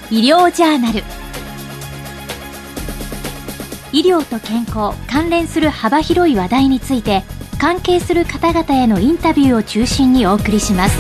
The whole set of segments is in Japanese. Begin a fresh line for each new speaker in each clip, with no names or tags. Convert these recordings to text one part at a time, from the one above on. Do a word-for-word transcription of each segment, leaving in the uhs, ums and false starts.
医療ジャーナル。医療と健康関連する幅広い話題について、関係する方々へのインタビューを中心にお送りします。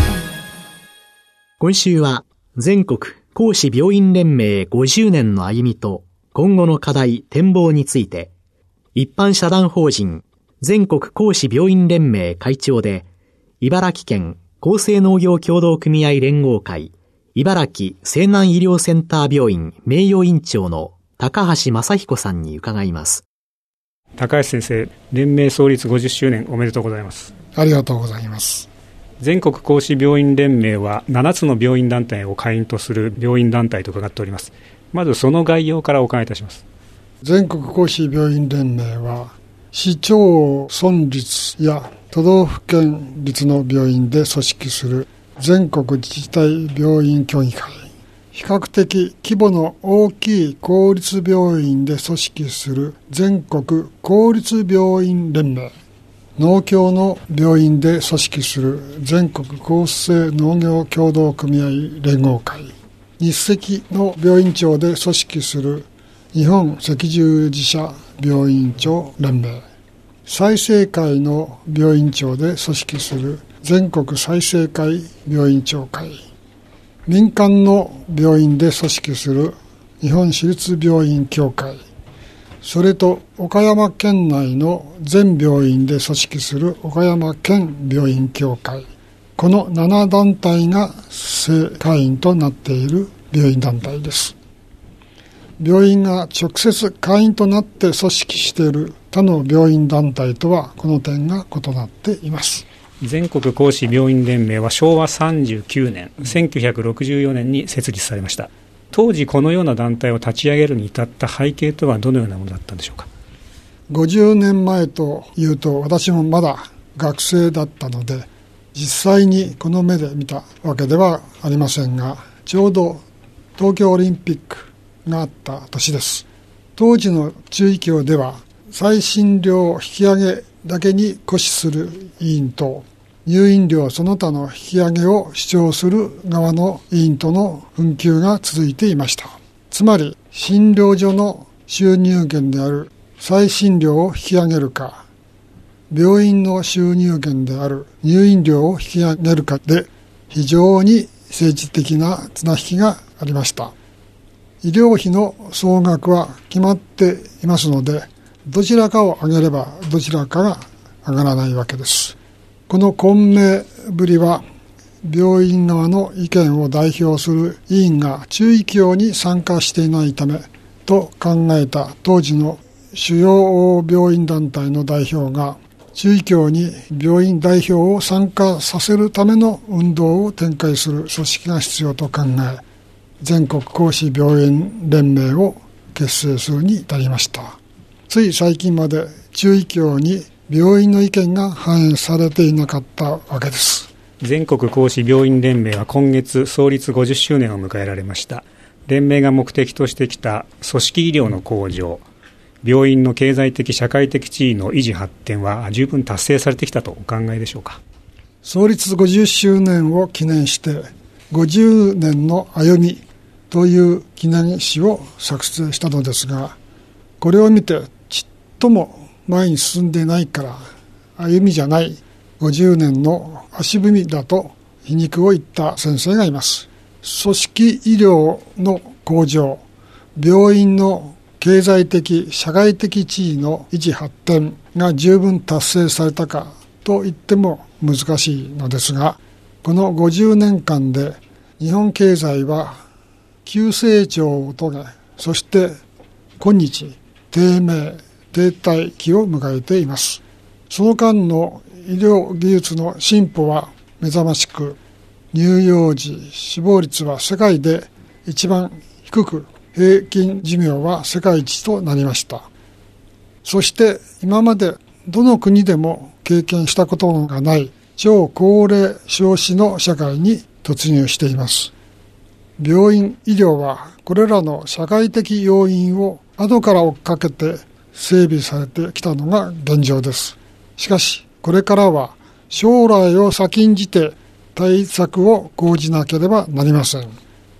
今週は全国公私病院連盟ごじゅうねんの歩みと今後の課題展望について、一般社団法人全国公私病院連盟会長で茨城県厚生農業協同組合連合会茨城西南医療センター病院名誉院長の高橋正彦さんに伺います。
高橋先生、連盟創立ごじゅっしゅうねんおめでとうございます。
ありがとうございます。
全国公私病院連盟はななつの病院団体を会員とする病院団体と伺っております。まずその概要からお伺いいたします。
全国公私病院連盟は市町村立や都道府県立の病院で組織する全国自治体病院協議会、比較的規模の大きい公立病院で組織する全国公立病院連盟、農協の病院で組織する全国厚生農業協同組合連合会、日赤の病院長で組織する日本赤十字社病院長連盟、済生会の病院長で組織する全国済生会病院長会、民間の病院で組織する日本私立病院協会、それと岡山県内の全病院で組織する岡山県病院協会、このなな団体が正会員となっている病院団体です。病院が直接会員となって組織している他の病院団体とはこの点が異なっています。
全国公私病院連盟はしょうわさんじゅうきゅうねん、せんきゅうひゃくろくじゅうよねんに設立されました。当時このような団体を立ち上げるに至った背景とはどのようなものだったんでしょうか。
ごじゅうねんまえというと私もまだ学生だったので実際にこの目で見たわけではありませんが、ちょうど東京オリンピックがあった年です。当時の中医協では再診料引き上げだけに固執する委員と入院料その他の引き上げを主張する側の委員との紛糾が続いていました。つまり診療所の収入源である再診料を引き上げるか、病院の収入源である入院料を引き上げるかで非常に政治的な綱引きがありました。医療費の総額は決まっていますので、どちらかを上げればどちらかが上がらないわけです。この混迷ぶりは病院側の意見を代表する委員が中医協に参加していないためと考えた当時の主要病院団体の代表が中医協に病院代表を参加させるための運動を展開する組織が必要と考え、全国公私病院連盟を結成するに至りました。つい最近まで中医協に病院の意見が反映されていなかったわけです。
全国公私病院連盟は今月創立ごじゅっしゅうねんを迎えられました。連盟が目的としてきた組織医療の向上、病院の経済的社会的地位の維持発展は十分達成されてきたとお考えでしょうか。
創立ごじゅっしゅうねんを記念してごじゅうねんの歩みという記念誌を作成したのですが、これを見てちっとも前に進んでいないから歩みじゃないごじゅうねんの足踏みだと皮肉を言った先生がいます。組織医療の向上、病院の経済的社会的地位の維持発展が十分達成されたかと言っても難しいのですが、このごじゅうねんかんで日本経済は急成長を遂げ、そして今日低迷停滞期を迎えています。その間の医療技術の進歩は目覚ましく、乳幼児死亡率は世界で一番低く、平均寿命は世界一となりました。そして今までどの国でも経験したことがない超高齢少子の社会に突入しています。病院医療はこれらの社会的要因を後から追っかけて整備されてきたのが現状です。しかしこれからは将来を先んじて対策を講じなければなりません。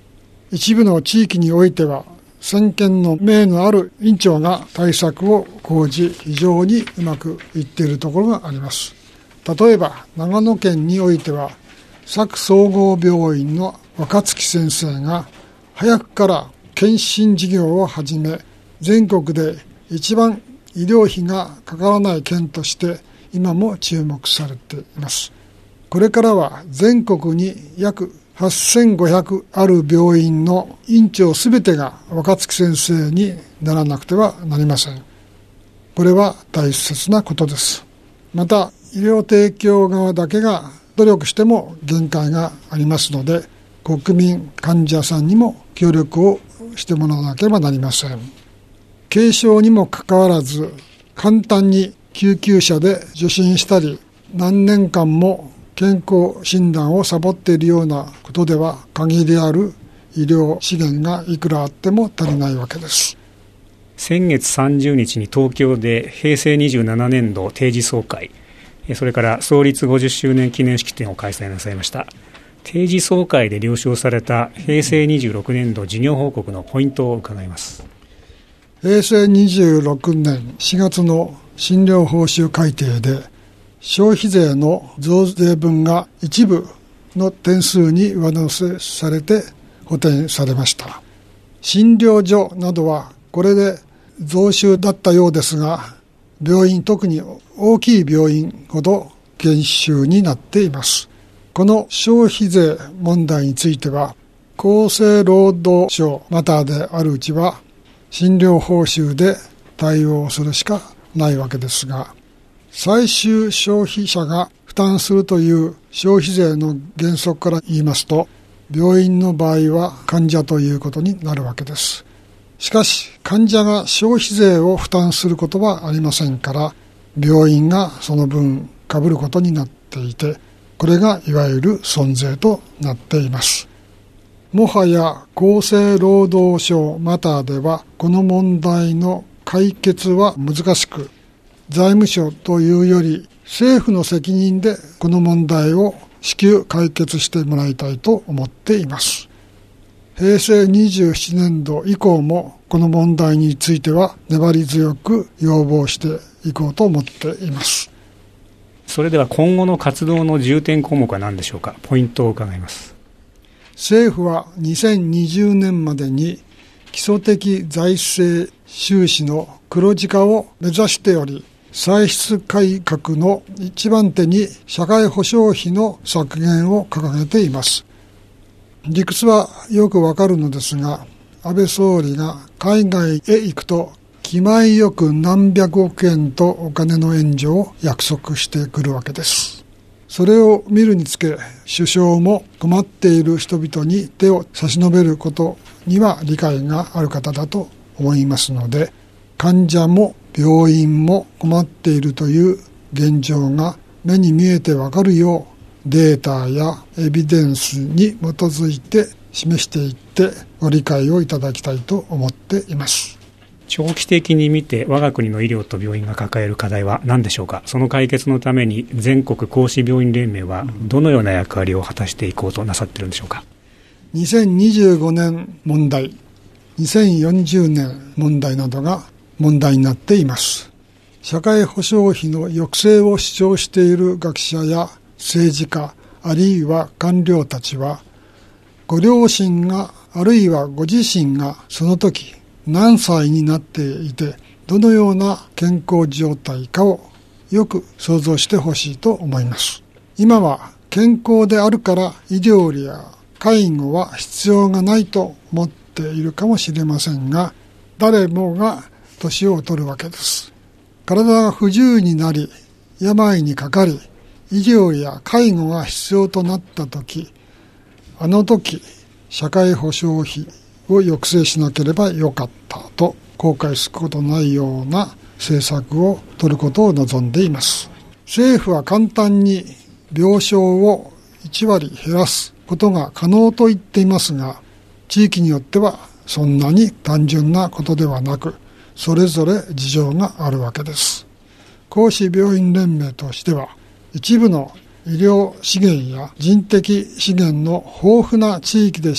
一部の地域においては先見の明のある院長が対策を講じ、非常にうまくいっているところがあります。例えば長野県においては佐久総合病院の若月先生が早くから検診事業を始め、全国で一番医療費がかからない県として今も注目されています。これからは全国に約はっせんごひゃくある病院の院長すべてが若月先生にならなくてはなりません。これは大切なことです。また医療提供側だけが努力しても限界がありますので、国民患者さんにも協力をしてもらわなければなりません。軽症にもかかわらず簡単に救急車で受診したり、何年間も健康診断をサボっているようなことでは限りある医療資源がいくらあっても足りないわけです。
先月さんじゅうにちに東京でへいせいにじゅうななねんど定時総会、それから創立ごじゅっしゅうねん記念式典を開催なさいました。定時総会で了承されたへいせいにじゅうろくねんど事業報告のポイントを伺います。
へいせいにじゅうろくねんしがつの診療報酬改定で消費税の増税分が一部の点数に上乗せされて補填されました。診療所などはこれで増収だったようですが、病院、特に大きい病院ほど減収になっています。この消費税問題については厚生労働省またであるうちは診療報酬で対応するしかないわけですが、最終消費者が負担するという消費税の原則から言いますと、病院の場合は患者ということになるわけです。しかし患者が消費税を負担することはありませんから、病院がその分被ることになっていて、これがいわゆる損税となっています。もはや厚生労働省またではこの問題の解決は難しく、財務省というより政府の責任でこの問題を至急解決してもらいたいと思っています。へいせいにじゅうななねんど以降もこの問題については粘り強く要望していこうと思っています。
それでは今後の活動の重点項目は何でしょうか。ポイントを伺います。
政府はにせんにじゅうねんまでに基礎的財政収支の黒字化を目指しており、歳出改革の一番手に社会保障費の削減を掲げています。理屈はよくわかるのですが、安倍総理が海外へ行くと気前よく何百億円とお金の援助を約束してくるわけです。それを見るにつけ、首相も困っている人々に手を差し伸べることには理解がある方だと思いますので、患者も病院も困っているという現状が目に見えてわかるよう、データやエビデンスに基づいて示していってご理解をいただきたいと思っています。
長期的に見て我が国の医療と病院が抱える課題は何でしょうか。その解決のために全国公私病院連盟はどのような役割を果たしていこうとなさっているんでしょうか。
にせんにじゅうごねん問題、にせんよんじゅうねん問題などが問題になっています。社会保障費の抑制を主張している学者や政治家、あるいは官僚たちは、ご両親があるいはご自身がその時何歳になっていてどのような健康状態かをよく想像してほしいと思います。今は健康であるから医療や介護は必要がないと思っているかもしれませんが、誰もが年を取るわけです。体が不自由になり病にかかり医療や介護が必要となったとき、あの時社会保障費を抑制しなければよかったと後悔することないような政策を取ることを望んでいます。政府は簡単に病床をいちわり減らすことが可能と言っていますが、地域によってはそんなに単純なことではなく、それぞれ事情があるわけです。公私病院連盟としては、一部の医療資源や人的資源の豊富な地域でしか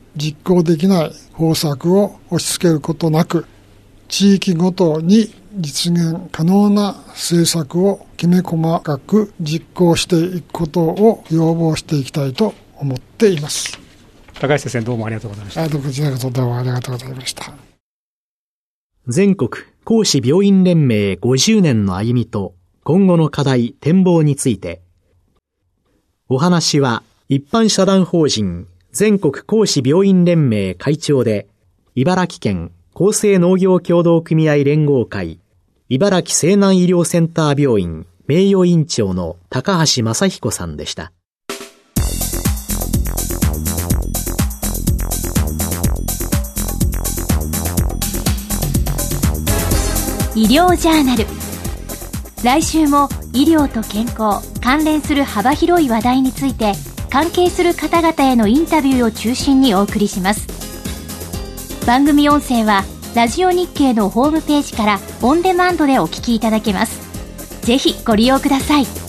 実行できない方策を押し付けることなく、地域ごとに実現可能な政策をきめ細かく実行していくことを要望していきたいと思っています。
高橋先生、どうもありがとうございました。
あ、どうもどうもありがとうございました。
全国公私病院連盟ごじゅうねんの歩みと今後の課題展望について、お話は一般社団法人全国公私病院連盟会長で茨城県厚生農業協同組合連合会茨城西南医療センター病院名誉院長の高橋正彦さんでした。
医療ジャーナル。来週も医療と健康関連する幅広い話題について関係する方々へのインタビューを中心にお送りします。番組音声はラジオ日経のホームページからオンデマンドでお聞きいただけます。ぜひご利用ください。